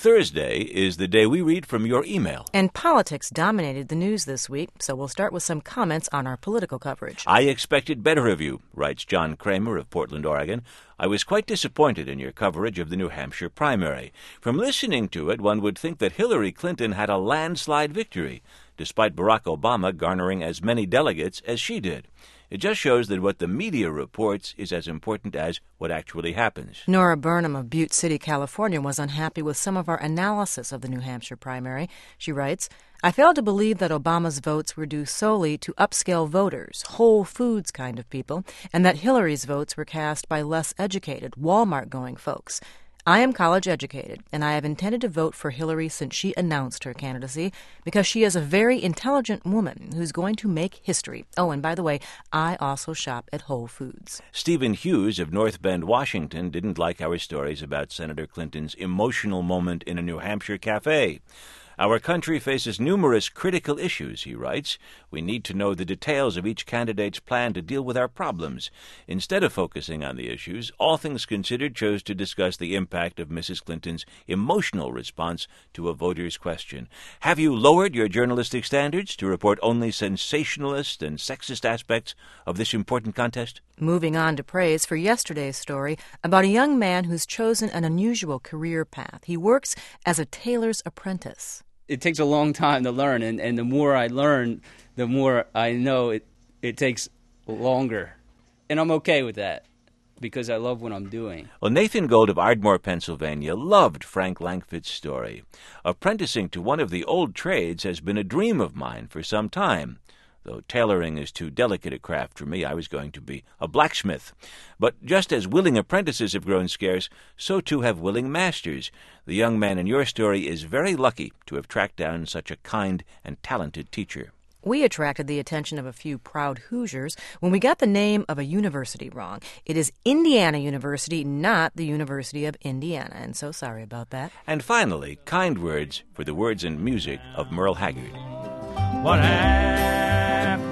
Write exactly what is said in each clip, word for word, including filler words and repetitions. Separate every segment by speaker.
Speaker 1: Thursday is the day we read from your email.
Speaker 2: And politics dominated the news this week, so we'll start with some comments on our political coverage.
Speaker 1: I expected better of you, writes John Kramer of Portland, Oregon. I was quite disappointed in your coverage of the New Hampshire primary. From listening to it, one would think that Hillary Clinton had a landslide victory, despite Barack Obama garnering as many delegates as she did. It just shows that what the media reports is as important as what actually happens.
Speaker 2: Nora Burnham of Butte City, California, was unhappy with some of our analysis of the New Hampshire primary. She writes, I fail to believe that Obama's votes were due solely to upscale voters, Whole Foods kind of people, and that Hillary's votes were cast by less educated, Walmart-going folks. I am college educated, and I have intended to vote for Hillary since she announced her candidacy because she is a very intelligent woman who's going to make history. Oh, and by the way, I also shop at Whole Foods.
Speaker 1: Stephen Hughes of North Bend, Washington, didn't like our stories about Senator Clinton's emotional moment in a New Hampshire cafe. Our country faces numerous critical issues, he writes. We need to know the details of each candidate's plan to deal with our problems. Instead of focusing on the issues, All Things Considered chose to discuss the impact of Missus Clinton's emotional response to a voter's question. Have you lowered your journalistic standards to report only sensationalist and sexist aspects of this important contest?
Speaker 2: Moving on to praise for yesterday's story about a young man who's chosen an unusual career path. He works as a tailor's apprentice.
Speaker 3: It takes a long time to learn, and, and the more I learn, the more I know it, it takes longer. And I'm okay with that because I love what I'm doing.
Speaker 1: Well, Nathan Gold of Ardmore, Pennsylvania, loved Frank Langford's story. Apprenticing to one of the old trades has been a dream of mine for some time. Though tailoring is too delicate a craft for me, I was going to be a blacksmith. But just as willing apprentices have grown scarce, so too have willing masters. The young man in your story is very lucky to have tracked down such a kind and talented teacher.
Speaker 2: We attracted the attention of a few proud Hoosiers when we got the name of a university wrong. It is Indiana University, not the University of Indiana, and so sorry about that.
Speaker 1: And finally, kind words for the words and music of Merle Haggard.
Speaker 4: What happened?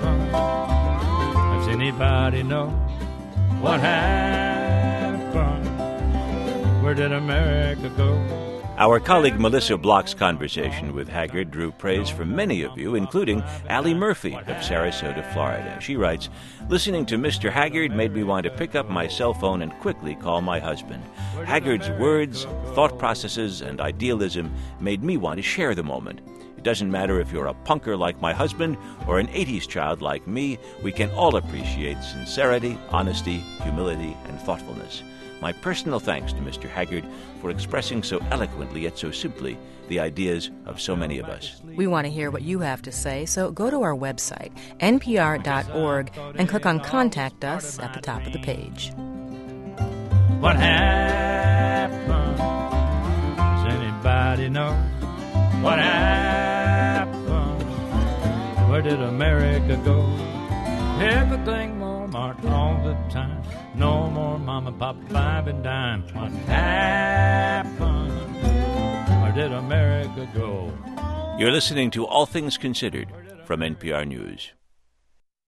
Speaker 4: Does anybody know what happened? Where did America go?
Speaker 1: Our colleague Melissa Block's conversation with Haggard drew praise from many of you, including Allie Murphy of Sarasota, Florida. She writes, listening to Mister Haggard made me want to pick up my cell phone and quickly call my husband. Haggard's words, thought processes, and idealism made me want to share the moment. It doesn't matter if you're a punker like my husband or an eighties child like me, we can all appreciate sincerity, honesty, humility, and thoughtfulness. My personal thanks to Mister Haggard for expressing so eloquently yet so simply the ideas of so many of us.
Speaker 2: We want to hear what you have to say, so go to our website, N P R dot org, and click on Contact Us at the top of the page.
Speaker 4: What happened? Does anybody know what happened? Where did America go? Everything Walmart all the time. No more mom and pop five and dime. What happened? Where did America go?
Speaker 1: You're listening to All Things Considered from N P R News.